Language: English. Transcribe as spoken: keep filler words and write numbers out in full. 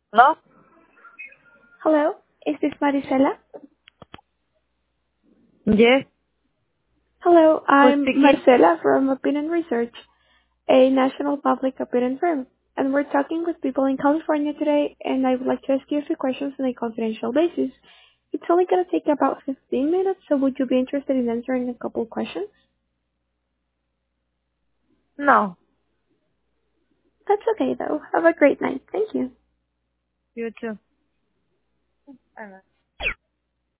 No? Hello, is this Maricela? Yes. Hello, Who's I'm speaking? Marcela from Opinion Research, a national public opinion firm. And we're talking with people in California today, and I would like to ask you a few questions on a confidential basis. It's only going to take about fifteen minutes, so would you be interested in answering a couple questions? No. That's okay, though. Have a great night. Thank you. You too. Bye.